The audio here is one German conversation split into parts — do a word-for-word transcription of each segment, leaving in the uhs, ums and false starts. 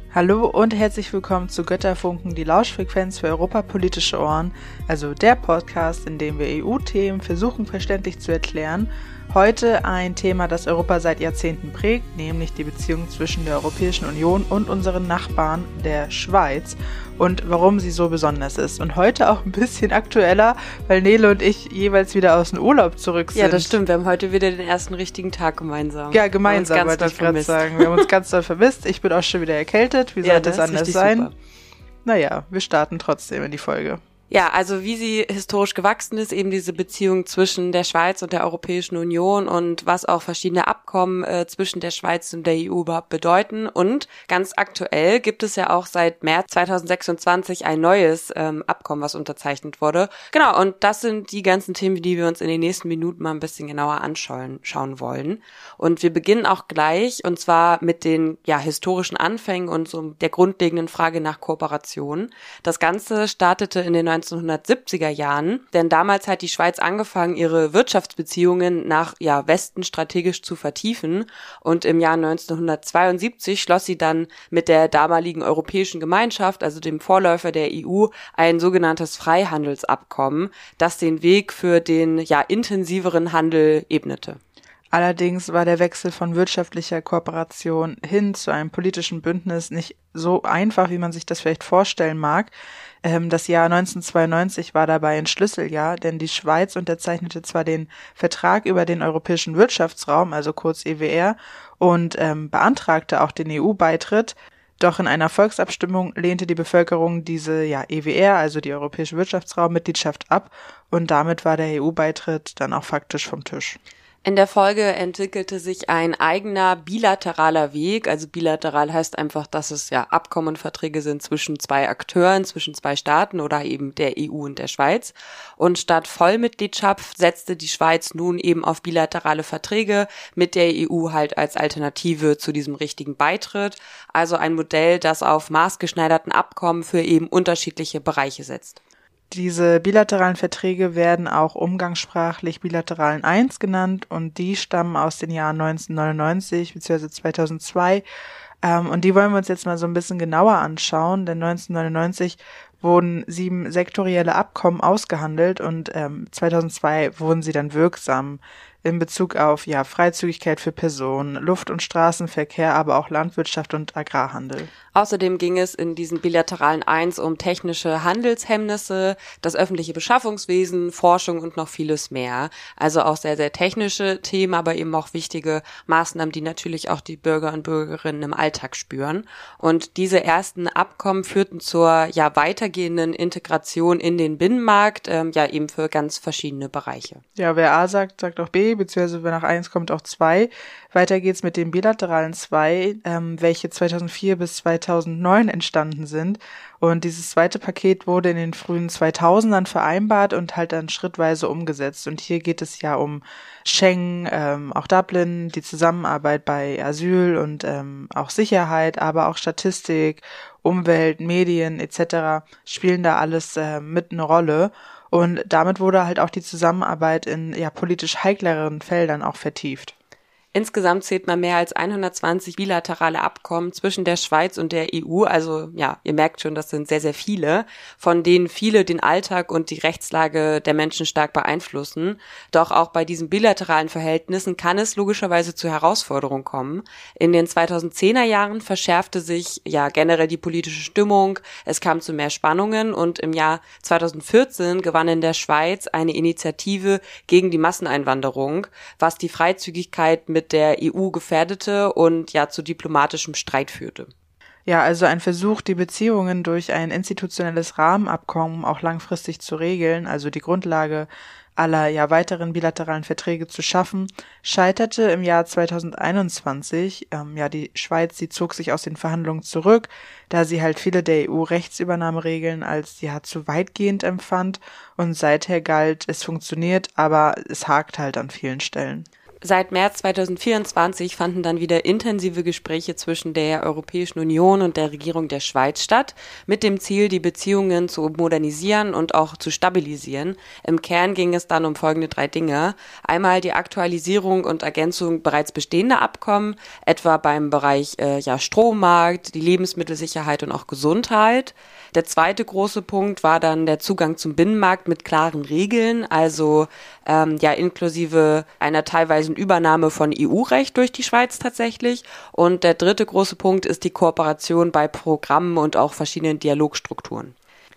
Hallo und herzlich willkommen zu Götterfunken, die Lauschfrequenz für europapolitische Ohren, also der Podcast, in dem wir E U-Themen versuchen verständlich zu erklären. Heute ein Thema, das Europa seit Jahrzehnten prägt, nämlich die Beziehung zwischen der Europäischen Union und unseren Nachbarn, der Schweiz, und warum sie so besonders ist. Und heute auch ein bisschen aktueller, weil Nele und ich jeweils wieder aus dem Urlaub zurück sind. Ja, das stimmt. Wir haben heute wieder den ersten richtigen Tag gemeinsam. Ja, gemeinsam wollte ich gerade sagen. Wir haben uns ganz doll vermisst. Ich bin auch schon wieder erkältet. Wie sollte es anders sein? Super. Naja, wir starten trotzdem in die Folge. Ja, also wie sie historisch gewachsen ist, eben diese Beziehung zwischen der Schweiz und der Europäischen Union und was auch verschiedene Abkommen äh, zwischen der Schweiz und der E U überhaupt bedeuten. Und ganz aktuell gibt es ja auch seit März zweitausendsechsundzwanzig ein neues ähm, Abkommen, was unterzeichnet wurde. Genau, und das sind die ganzen Themen, die wir uns in den nächsten Minuten mal ein bisschen genauer anschauen schauen wollen. Und wir beginnen auch gleich, und zwar mit den ja historischen Anfängen und so der grundlegenden Frage nach Kooperation. Das Ganze startete in den neunzehnhundertsiebziger Jahren, denn damals hat die Schweiz angefangen, ihre Wirtschaftsbeziehungen nach ja Westen strategisch zu vertiefen, und im Jahr neunzehnhundertzweiundsiebzig schloss sie dann mit der damaligen Europäischen Gemeinschaft, also dem Vorläufer der E U, ein sogenanntes Freihandelsabkommen, das den Weg für den ja intensiveren Handel ebnete. Allerdings war der Wechsel von wirtschaftlicher Kooperation hin zu einem politischen Bündnis nicht so einfach, wie man sich das vielleicht vorstellen mag. Das Jahr neunzehnhundertzweiundneunzig war dabei ein Schlüsseljahr, denn die Schweiz unterzeichnete zwar den Vertrag über den Europäischen Wirtschaftsraum, also kurz E W R, und ähm, beantragte auch den E U-Beitritt, doch in einer Volksabstimmung lehnte die Bevölkerung diese ja E W R, also die Europäische Wirtschaftsraum-Mitgliedschaft, ab, und damit war der E U-Beitritt dann auch faktisch vom Tisch. In der Folge entwickelte sich ein eigener bilateraler Weg. Also bilateral heißt einfach, dass es ja Abkommen und Verträge sind zwischen zwei Akteuren, zwischen zwei Staaten oder eben der E U und der Schweiz. Und statt Vollmitgliedschaft setzte die Schweiz nun eben auf bilaterale Verträge mit der E U halt als Alternative zu diesem richtigen Beitritt. Also ein Modell, das auf maßgeschneiderten Abkommen für eben unterschiedliche Bereiche setzt. Diese bilateralen Verträge werden auch umgangssprachlich Bilateralen eins genannt, und die stammen aus den Jahren neunzehnhundertneunundneunzig bzw. zweitausendzwei. Ähm, und die wollen wir uns jetzt mal so ein bisschen genauer anschauen, denn neunzehnhundertneunundneunzig wurden sieben sektorielle Abkommen ausgehandelt, und ähm, zweitausendzwei wurden sie dann wirksam in Bezug auf ja Freizügigkeit für Personen, Luft- und Straßenverkehr, aber auch Landwirtschaft und Agrarhandel. Außerdem ging es in diesen bilateralen Eins um technische Handelshemmnisse, das öffentliche Beschaffungswesen, Forschung und noch vieles mehr. Also auch sehr, sehr technische Themen, aber eben auch wichtige Maßnahmen, die natürlich auch die Bürger und Bürgerinnen im Alltag spüren. Und diese ersten Abkommen führten zur ja weitergehenden Integration in den Binnenmarkt, ähm, ja eben für ganz verschiedene Bereiche. Ja, wer A sagt, sagt auch B, beziehungsweise wer nach eins kommt auch zwei. Weiter geht's mit den bilateralen zwei, ähm, welche zweitausendvier bis zweitausendneun entstanden sind. Und dieses zweite Paket wurde in den frühen zweitausendern vereinbart und halt dann schrittweise umgesetzt. Und hier geht es ja um Schengen, ähm, auch Dublin, die Zusammenarbeit bei Asyl und ähm, auch Sicherheit, aber auch Statistik, Umwelt, Medien et cetera spielen da alles äh, mit eine Rolle. Und damit wurde halt auch die Zusammenarbeit in ja politisch heikleren Feldern auch vertieft. Insgesamt zählt man mehr als hundertzwanzig bilaterale Abkommen zwischen der Schweiz und der E U. Also ja, ihr merkt schon, das sind sehr, sehr viele, von denen viele den Alltag und die Rechtslage der Menschen stark beeinflussen. Doch auch bei diesen bilateralen Verhältnissen kann es logischerweise zu Herausforderungen kommen. In den zweitausendzehner Jahren verschärfte sich ja generell die politische Stimmung, es kam zu mehr Spannungen, und im Jahr zweitausendvierzehn gewann in der Schweiz eine Initiative gegen die Masseneinwanderung, was die Freizügigkeit mit mit der E U gefährdete und ja zu diplomatischem Streit führte. Ja, also ein Versuch, die Beziehungen durch ein institutionelles Rahmenabkommen auch langfristig zu regeln, also die Grundlage aller ja weiteren bilateralen Verträge zu schaffen, scheiterte im Jahr zweitausendeinundzwanzig. Ähm, ja, die Schweiz, die zog sich aus den Verhandlungen zurück, da sie halt viele der E U-Rechtsübernahmeregeln als ja zu weitgehend empfand, und seither galt, es funktioniert, aber es hakt halt an vielen Stellen. Seit März zweitausendvierundzwanzig fanden dann wieder intensive Gespräche zwischen der Europäischen Union und der Regierung der Schweiz statt, mit dem Ziel, die Beziehungen zu modernisieren und auch zu stabilisieren. Im Kern ging es dann um folgende drei Dinge. Einmal die Aktualisierung und Ergänzung bereits bestehender Abkommen, etwa beim Bereich äh, ja, Strommarkt, die Lebensmittelsicherheit und auch Gesundheit. Der zweite große Punkt war dann der Zugang zum Binnenmarkt mit klaren Regeln, also ähm, ja inklusive einer teilweise Übernahme von E U-Recht durch die Schweiz tatsächlich. Und der dritte große Punkt ist die Kooperation bei Programmen und auch verschiedenen Dialogstrukturen.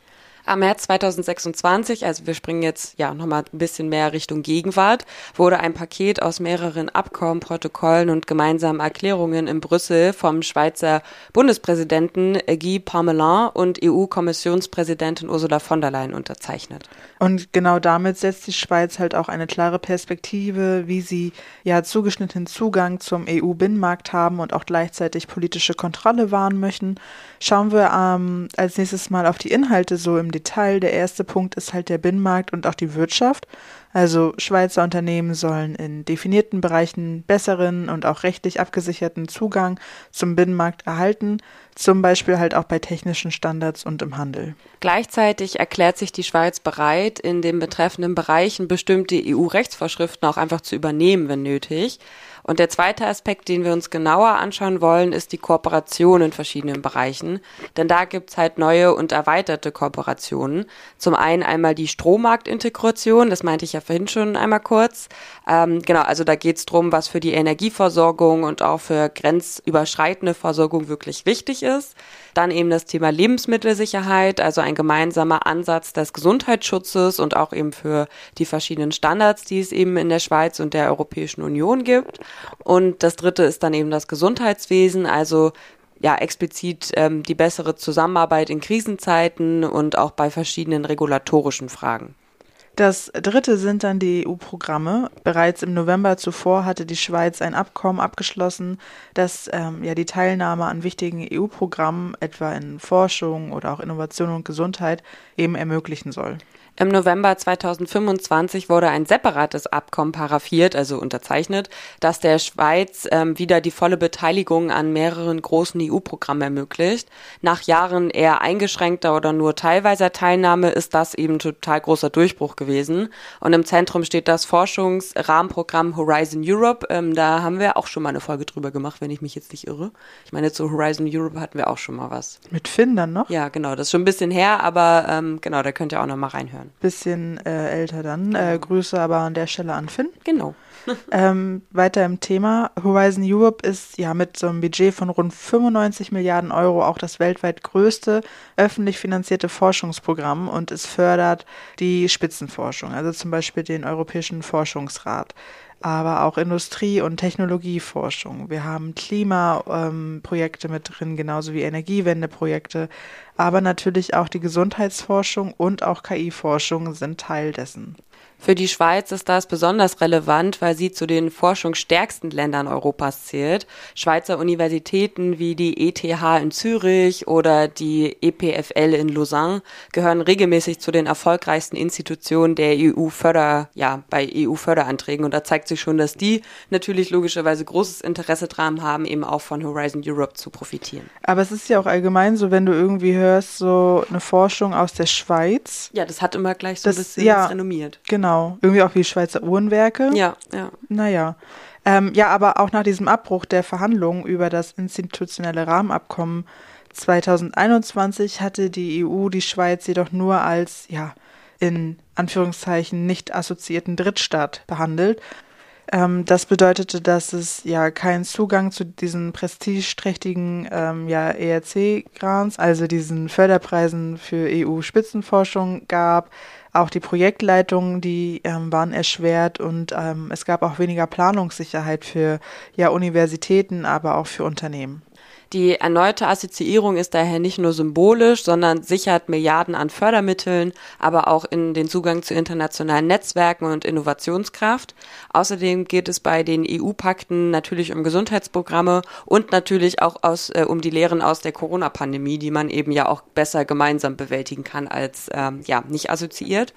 Am März zweitausendsechsundzwanzig, also wir springen jetzt ja nochmal ein bisschen mehr Richtung Gegenwart, wurde ein Paket aus mehreren Abkommen, Protokollen und gemeinsamen Erklärungen in Brüssel vom Schweizer Bundespräsidenten Guy Parmelin und E U-Kommissionspräsidentin Ursula von der Leyen unterzeichnet. Und genau damit setzt die Schweiz halt auch eine klare Perspektive, wie sie ja zugeschnittenen Zugang zum E U-Binnenmarkt haben und auch gleichzeitig politische Kontrolle wahren möchten. Schauen wir ähm, als nächstes mal auf die Inhalte so im Detail. Der erste Punkt ist halt der Binnenmarkt und auch die Wirtschaft. Also Schweizer Unternehmen sollen in definierten Bereichen besseren und auch rechtlich abgesicherten Zugang zum Binnenmarkt erhalten, zum Beispiel halt auch bei technischen Standards und im Handel. Gleichzeitig erklärt sich die Schweiz bereit, in den betreffenden Bereichen bestimmte E U-Rechtsvorschriften auch einfach zu übernehmen, wenn nötig. Und der zweite Aspekt, den wir uns genauer anschauen wollen, ist die Kooperation in verschiedenen Bereichen. Denn da gibt's halt neue und erweiterte Kooperationen. Zum einen einmal die Strommarktintegration, das meinte ich ja vorhin schon einmal kurz. Ähm, genau, also da geht's drum, was für die Energieversorgung und auch für grenzüberschreitende Versorgung wirklich wichtig ist. Dann eben das Thema Lebensmittelsicherheit, also ein gemeinsamer Ansatz des Gesundheitsschutzes und auch eben für die verschiedenen Standards, die es eben in der Schweiz und der Europäischen Union gibt. Und das dritte ist dann eben das Gesundheitswesen, also ja explizit ähm, die bessere Zusammenarbeit in Krisenzeiten und auch bei verschiedenen regulatorischen Fragen. Das dritte sind dann die E U-Programme. Bereits im November zuvor hatte die Schweiz ein Abkommen abgeschlossen, das ähm, ja die Teilnahme an wichtigen E U-Programmen, etwa in Forschung oder auch Innovation und Gesundheit, eben ermöglichen soll. Im November zweitausendfünfundzwanzig wurde ein separates Abkommen paraphiert, also unterzeichnet, das der Schweiz ähm, wieder die volle Beteiligung an mehreren großen E U-Programmen ermöglicht. Nach Jahren eher eingeschränkter oder nur teilweiser Teilnahme ist das eben total großer Durchbruch gewesen. Und im Zentrum steht das Forschungsrahmenprogramm Horizon Europe. Ähm, da haben wir auch schon mal eine Folge drüber gemacht, wenn ich mich jetzt nicht irre. Ich meine, zu Horizon Europe hatten wir auch schon mal was. Mit Finn dann noch? Ja, genau. Das ist schon ein bisschen her, aber ähm, genau, da könnt ihr auch noch mal reinhören. Bisschen äh, älter dann. Äh, Grüße aber an der Stelle an Finn. Genau. ähm, weiter im Thema. Horizon Europe ist ja mit so einem Budget von rund fünfundneunzig Milliarden Euro auch das weltweit größte öffentlich finanzierte Forschungsprogramm und es fördert die Spitzenforschung, also zum Beispiel den Europäischen Forschungsrat, aber auch Industrie- und Technologieforschung. Wir haben Klimaprojekte ähm, mit drin, genauso wie Energiewendeprojekte, aber natürlich auch die Gesundheitsforschung und auch K I-Forschung sind Teil dessen. Für die Schweiz ist das besonders relevant, weil sie zu den forschungsstärksten Ländern Europas zählt. Schweizer Universitäten wie die E T H in Zürich oder die E P F L in Lausanne gehören regelmäßig zu den erfolgreichsten Institutionen der E U-Förder, ja, bei E U-Förderanträgen. Und da zeigt sich schon, dass die natürlich logischerweise großes Interesse daran haben, eben auch von Horizon Europe zu profitieren. Aber es ist ja auch allgemein so, wenn du irgendwie hörst, so eine Forschung aus der Schweiz. Ja, das hat immer gleich so das, ein bisschen ja, renommiert. Genau. Irgendwie auch wie Schweizer Uhrenwerke. Ja, ja. Naja. Ähm, ja, aber auch nach diesem Abbruch der Verhandlungen über das institutionelle Rahmenabkommen zweitausendeinundzwanzig hatte die E U die Schweiz jedoch nur als, ja, in Anführungszeichen nicht assoziierten Drittstaat behandelt. Ähm, das bedeutete, dass es ja keinen Zugang zu diesen prestigeträchtigen ähm, ja, E R C-Grants, also diesen Förderpreisen für E U-Spitzenforschung gab. Auch die Projektleitungen, die ähm, waren erschwert und ähm, es gab auch weniger Planungssicherheit für ja, Universitäten, aber auch für Unternehmen. Die erneute Assoziierung ist daher nicht nur symbolisch, sondern sichert Milliarden an Fördermitteln, aber auch in den Zugang zu internationalen Netzwerken und Innovationskraft. Außerdem geht es bei den E U-Pakten natürlich um Gesundheitsprogramme und natürlich auch aus, äh, um die Lehren aus der Corona-Pandemie, die man eben ja auch besser gemeinsam bewältigen kann als ähm, ja nicht assoziiert.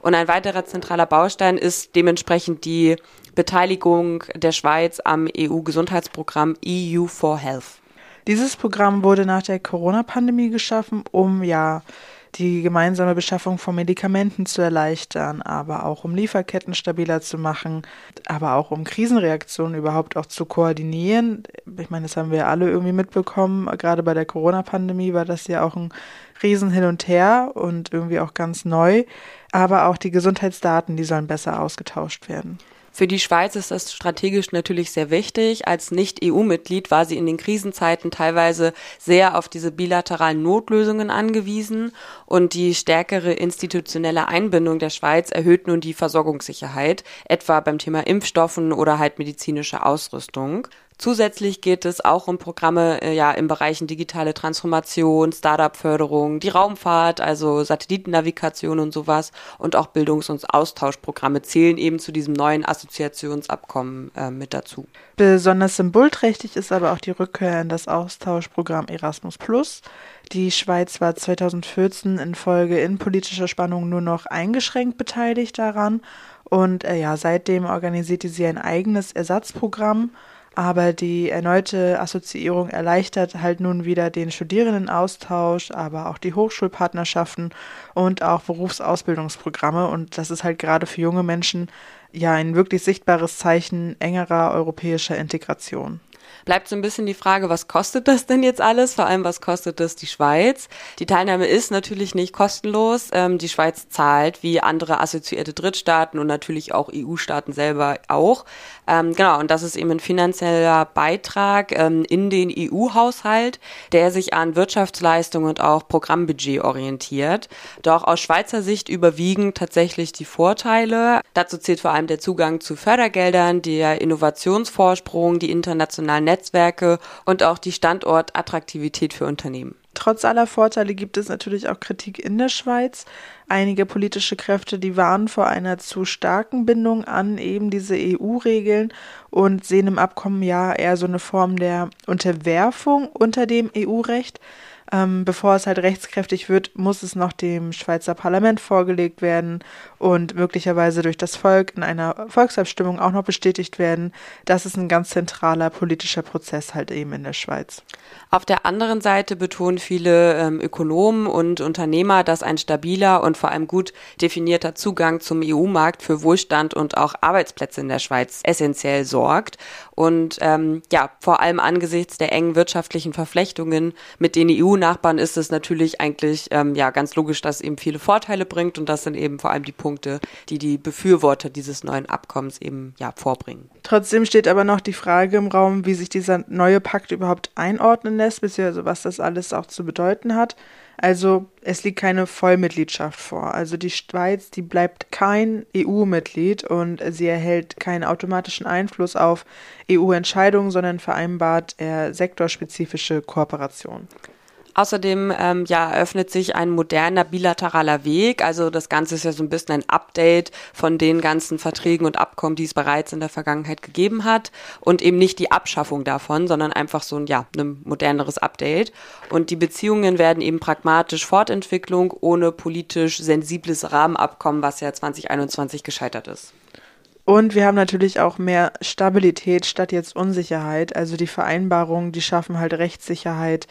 Und ein weiterer zentraler Baustein ist dementsprechend die Beteiligung der Schweiz am E U-Gesundheitsprogramm E U for Health. Dieses Programm wurde nach der Corona-Pandemie geschaffen, um ja die gemeinsame Beschaffung von Medikamenten zu erleichtern, aber auch um Lieferketten stabiler zu machen, aber auch um Krisenreaktionen überhaupt auch zu koordinieren. Ich meine, das haben wir alle irgendwie mitbekommen. Gerade bei der Corona-Pandemie war das ja auch ein Riesen hin und her und irgendwie auch ganz neu. Aber auch die Gesundheitsdaten, die sollen besser ausgetauscht werden. Für die Schweiz ist das strategisch natürlich sehr wichtig. Als Nicht-E U-Mitglied war sie in den Krisenzeiten teilweise sehr auf diese bilateralen Notlösungen angewiesen und die stärkere institutionelle Einbindung der Schweiz erhöht nun die Versorgungssicherheit, etwa beim Thema Impfstoffen oder halt medizinische Ausrüstung. Zusätzlich geht es auch um Programme äh, ja in Bereichen digitale Transformation, Startup-Förderung, die Raumfahrt, also Satellitennavigation und sowas und auch Bildungs- und Austauschprogramme zählen eben zu diesem neuen Assoziationsabkommen äh, mit dazu. Besonders symbolträchtig ist aber auch die Rückkehr in das Austauschprogramm Erasmus plus. Die Schweiz war zweitausendvierzehn infolge innenpolitischer Spannungen nur noch eingeschränkt beteiligt daran und äh, ja, seitdem organisierte sie ein eigenes Ersatzprogramm. Aber die erneute Assoziierung erleichtert halt nun wieder den Studierendenaustausch, aber auch die Hochschulpartnerschaften und auch Berufsausbildungsprogramme. Und das ist halt gerade für junge Menschen ja ein wirklich sichtbares Zeichen engerer europäischer Integration. Bleibt so ein bisschen die Frage, was kostet das denn jetzt alles? Vor allem, was kostet das die Schweiz? Die Teilnahme ist natürlich nicht kostenlos. Ähm, die Schweiz zahlt wie andere assoziierte Drittstaaten und natürlich auch E U-Staaten selber auch. Ähm, genau, und das ist eben ein finanzieller Beitrag ähm, in den E U-Haushalt, der sich an Wirtschaftsleistung und auch Programmbudget orientiert. Doch aus Schweizer Sicht überwiegen tatsächlich die Vorteile. Dazu zählt vor allem der Zugang zu Fördergeldern, der Innovationsvorsprung, die internationalen Netzwerke und auch die Standortattraktivität für Unternehmen. Trotz aller Vorteile gibt es natürlich auch Kritik in der Schweiz. Einige politische Kräfte, die warnen vor einer zu starken Bindung an eben diese E U-Regeln und sehen im Abkommen ja eher so eine Form der Unterwerfung unter dem E U-Recht. Ähm, bevor es halt rechtskräftig wird, muss es noch dem Schweizer Parlament vorgelegt werden und möglicherweise durch das Volk in einer Volksabstimmung auch noch bestätigt werden. Das ist ein ganz zentraler politischer Prozess halt eben in der Schweiz. Auf der anderen Seite betonen viele ähm, Ökonomen und Unternehmer, dass ein stabiler und vor allem gut definierter Zugang zum E U-Markt für Wohlstand und auch Arbeitsplätze in der Schweiz essentiell sorgt. Und ähm, ja, vor allem angesichts der engen wirtschaftlichen Verflechtungen mit den E U-Nachbarn ist es natürlich eigentlich ähm, ja ganz logisch, dass es eben viele Vorteile bringt und das sind eben vor allem die Punkte, die die Befürworter dieses neuen Abkommens eben ja vorbringen. Trotzdem steht aber noch die Frage im Raum, wie sich dieser neue Pakt überhaupt einordnen lässt, beziehungsweise was das alles auch zu bedeuten hat. Also es liegt keine Vollmitgliedschaft vor. Also die Schweiz, die bleibt kein E U-Mitglied und sie erhält keinen automatischen Einfluss auf E U-Entscheidungen, sondern vereinbart eher sektorspezifische Kooperationen. Außerdem ähm, ja, eröffnet sich ein moderner bilateraler Weg. Also das Ganze ist ja so ein bisschen ein Update von den ganzen Verträgen und Abkommen, die es bereits in der Vergangenheit gegeben hat. Und eben nicht die Abschaffung davon, sondern einfach so ein, ja, ein moderneres Update. Und die Beziehungen werden eben pragmatisch Fortentwicklung ohne politisch sensibles Rahmenabkommen, was ja zwanzig einundzwanzig gescheitert ist. Und wir haben natürlich auch mehr Stabilität statt jetzt Unsicherheit. Also die Vereinbarungen, die schaffen halt Rechtssicherheit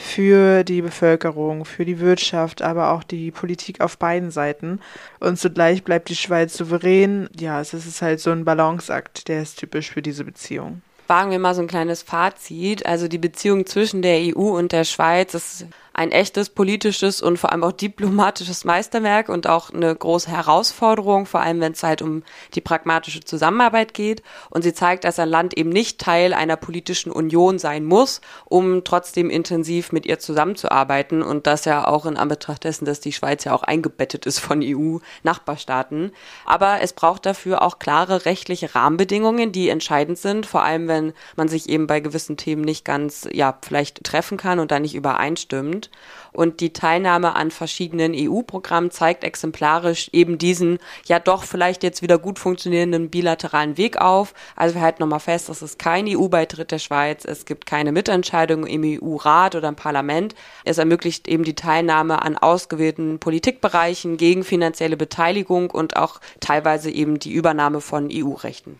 für die Bevölkerung, für die Wirtschaft, aber auch die Politik auf beiden Seiten. Und zugleich bleibt die Schweiz souverän. Ja, es ist halt so ein Balanceakt, der ist typisch für diese Beziehung. Wagen wir mal so ein kleines Fazit. Also die Beziehung zwischen der E U und der Schweiz ist ein echtes politisches und vor allem auch diplomatisches Meisterwerk und auch eine große Herausforderung, vor allem wenn es halt um die pragmatische Zusammenarbeit geht. Und sie zeigt, dass ein Land eben nicht Teil einer politischen Union sein muss, um trotzdem intensiv mit ihr zusammenzuarbeiten. Und das ja auch in Anbetracht dessen, dass die Schweiz ja auch eingebettet ist von E U-Nachbarstaaten. Aber es braucht dafür auch klare rechtliche Rahmenbedingungen, die entscheidend sind, vor allem wenn man sich eben bei gewissen Themen nicht ganz, ja, vielleicht treffen kann und da nicht übereinstimmt. sind. Und die Teilnahme an verschiedenen E U-Programmen zeigt exemplarisch eben diesen ja doch vielleicht jetzt wieder gut funktionierenden bilateralen Weg auf. Also wir halten nochmal fest, es ist kein E U-Beitritt der Schweiz, es gibt keine Mitentscheidung im E U-Rat oder im Parlament. Es ermöglicht eben die Teilnahme an ausgewählten Politikbereichen gegen finanzielle Beteiligung und auch teilweise eben die Übernahme von E U-Rechten.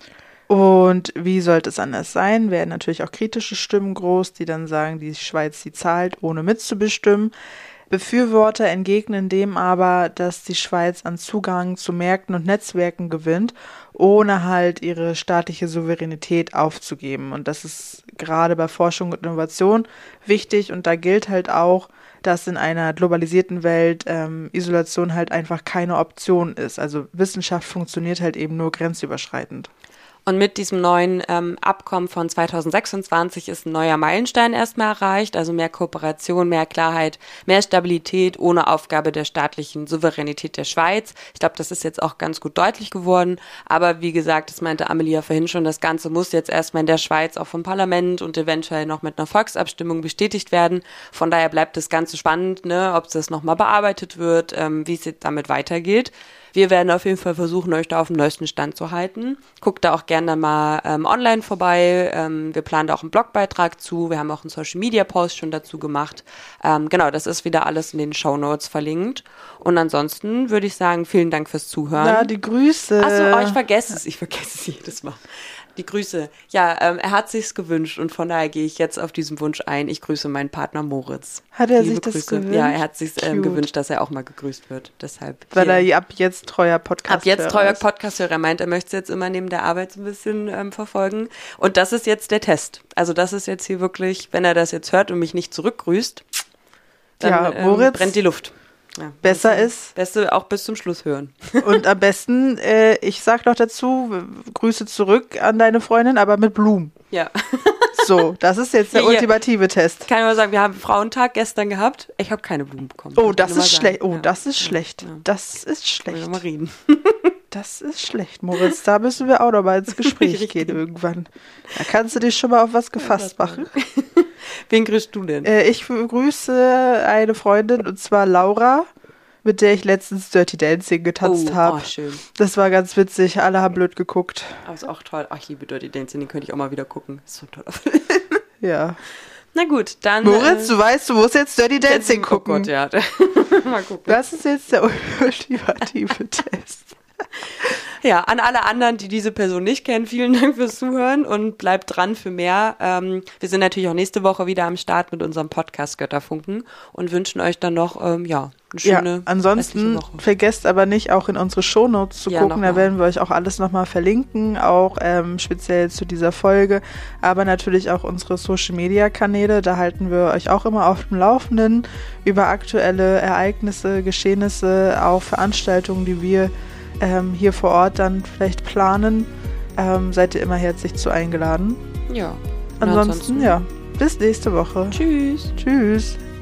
Und wie sollte es anders sein? Werden natürlich auch kritische Stimmen groß, die dann sagen, die Schweiz, die zahlt, ohne mitzubestimmen. Befürworter entgegnen dem aber, dass die Schweiz an Zugang zu Märkten und Netzwerken gewinnt, ohne halt ihre staatliche Souveränität aufzugeben. Und das ist gerade bei Forschung und Innovation wichtig. Und da gilt halt auch, dass in einer globalisierten Welt ähm, Isolation halt einfach keine Option ist. Also Wissenschaft funktioniert halt eben nur grenzüberschreitend. Und mit diesem neuen ähm, Abkommen von zweitausendsechsundzwanzig ist ein neuer Meilenstein erstmal erreicht, also mehr Kooperation, mehr Klarheit, mehr Stabilität ohne Aufgabe der staatlichen Souveränität der Schweiz. Ich glaube, das ist jetzt auch ganz gut deutlich geworden, aber wie gesagt, das meinte Amelie ja vorhin schon, das Ganze muss jetzt erstmal in der Schweiz auch vom Parlament und eventuell noch mit einer Volksabstimmung bestätigt werden. Von daher bleibt das Ganze spannend, ne, ob das nochmal bearbeitet wird, ähm, wie es jetzt damit weitergeht. Wir werden auf jeden Fall versuchen, euch da auf dem neuesten Stand zu halten. Guckt da auch gerne mal ähm, online vorbei. Ähm, wir planen da auch einen Blogbeitrag zu. Wir haben auch einen Social-Media-Post schon dazu gemacht. Ähm, genau, das ist wieder alles in den Shownotes verlinkt. Und ansonsten würde ich sagen, vielen Dank fürs Zuhören. Ja, die Grüße. Achso, oh, ich vergesse es. Ich vergesse es jedes Mal. Die Grüße. Ja, ähm, er hat sich's gewünscht und von daher gehe ich jetzt auf diesen Wunsch ein. Ich grüße meinen Partner Moritz. Hat er Liebe sich das Grüße. gewünscht? Ja, er hat sich ähm, gewünscht, dass er auch mal gegrüßt wird. Deshalb. Weil hier. er ab jetzt treuer Podcast-Hörer Ab jetzt treuer ist. Podcast-Hörer meint, er möchte es jetzt immer neben der Arbeit so ein bisschen ähm, verfolgen. Und das ist jetzt der Test. Also das ist jetzt hier wirklich, wenn er das jetzt hört und mich nicht zurückgrüßt, dann Ja, Moritz, ähm, brennt die Luft. Ja, besser also, ist. Beste auch bis zum Schluss hören. Und am besten, äh, ich sag noch dazu, Grüße zurück an deine Freundin, aber mit Blumen. Ja. So, das ist jetzt der Hier. ultimative Test. Ich kann nur sagen, wir haben Frauentag gestern gehabt. Ich habe keine Blumen bekommen. Oh, das ist sagen. schlecht. Oh, Ja. das ist Ja. schlecht. Ja. Das ist Wollen schlecht. wir mal reden. Das ist schlecht, Moritz. Da müssen wir auch noch mal ins Gespräch Richtig. gehen irgendwann. Da kannst du dich schon mal auf was gefasst machen. Wen grüßt du denn? Äh, ich grüße eine Freundin, und zwar Laura, mit der ich letztens Dirty Dancing getanzt oh, habe. Oh, schön. Das war ganz witzig. Alle haben blöd geguckt. Aber ist auch toll. Ach, ich liebe Dirty Dancing, den könnte ich auch mal wieder gucken. Ist so ein toller Film. Ja. Na gut, dann... Moritz, äh, du weißt, du musst jetzt Dirty Dancing oh gucken. Gott, ja. Mal gucken. Das ist jetzt der ultimative Test. Ja, an alle anderen, die diese Person nicht kennen, vielen Dank fürs Zuhören und bleibt dran für mehr. Ähm, wir sind natürlich auch nächste Woche wieder am Start mit unserem Podcast Götterfunken und wünschen euch dann noch, ähm, ja, eine schöne Ja, ansonsten restliche Woche. vergesst aber nicht, auch in unsere Shownotes zu Ja, gucken. Da nochmal. werden wir euch auch alles nochmal verlinken, auch ähm, speziell zu dieser Folge. Aber natürlich auch unsere Social-Media-Kanäle. Da halten wir euch auch immer auf dem Laufenden über aktuelle Ereignisse, Geschehnisse, auch Veranstaltungen, die wir ähm, hier vor Ort dann vielleicht planen. Ähm, seid ihr immer herzlich zu eingeladen. Ja. Ansonsten, ja, bis nächste Woche. Tschüss. Tschüss.